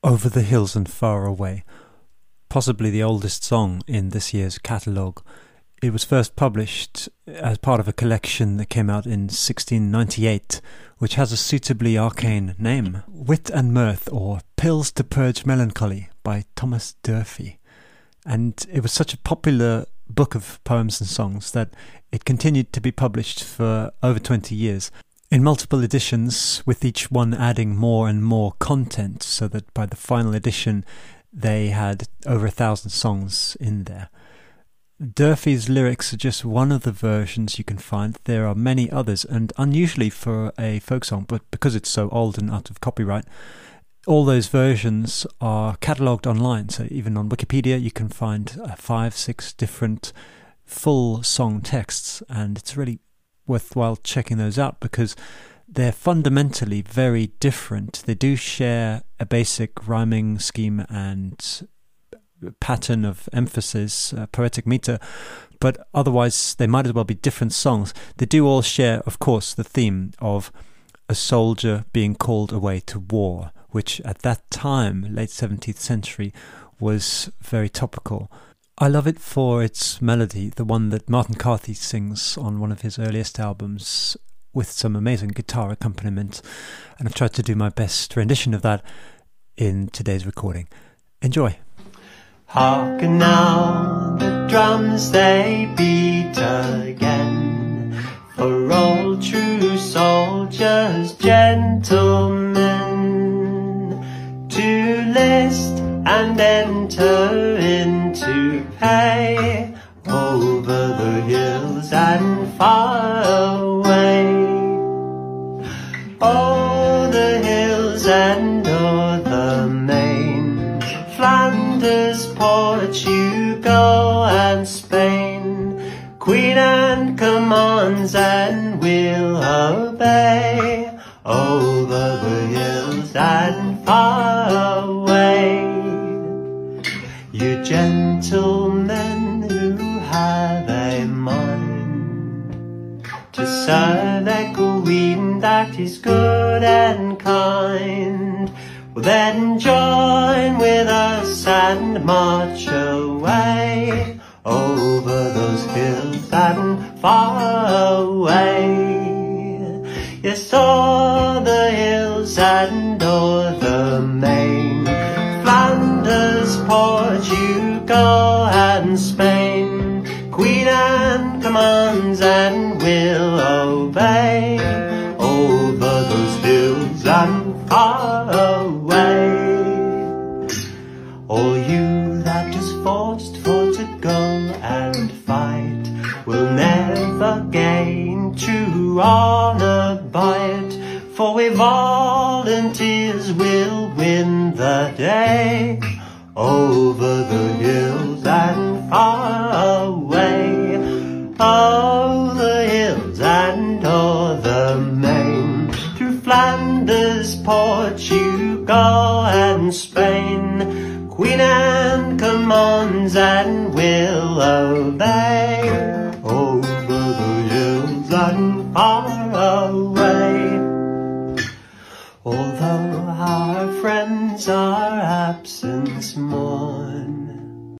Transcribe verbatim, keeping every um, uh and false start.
Over the Hills and Far Away, possibly the oldest song in this year's catalogue. It was first published as part of a collection that came out in sixteen ninety-eight, which has a suitably arcane name, Wit and Mirth, or Pills to Purge Melancholy, by Thomas Durfee. And it was such a popular book of poems and songs that it continued to be published for over twenty years, in multiple editions, with each one adding more and more content, so that by the final edition they had over a thousand songs in there. Durfee's lyrics are just one of the versions you can find. There are many others, and unusually for a folk song, but because it's so old and out of copyright, all those versions are catalogued online. So even on Wikipedia you can find uh, five, six different full song texts, and it's really worthwhile checking those out because they're fundamentally very different. They do share a basic rhyming scheme and pattern of emphasis, uh, poetic meter, but otherwise they might as well be different songs. They do all share, of course, the theme of a soldier being called away to war, which at that time, late seventeenth century, was very topical. I love it for its melody, the one that Martin Carthy sings on one of his earliest albums with some amazing guitar accompaniment, and I've tried to do my best rendition of that in today's recording. Enjoy. Harken now, the drums they beat again, for all true soldiers, gentlemen, to list and enter into pay, over the hills and far away. O'er the hills and o'er the main, Flanders, Portugal and Spain, Queen Anne commands and will obey, over the hills and far away. You gentlemen who have a mind to serve a queen that is good and kind, well then join with us and march away, over those hills and far away. Yes, o'er the hills and o'er the main, Flanders, Portugal and Spain, Queen Anne commands and will obey, over those hills and far away. All you that is forced for to go and fight will never gain true honour by it, for we volunteers will win the day, over the hills and far away. O'er the hills and o'er the main, through Flanders, Portugal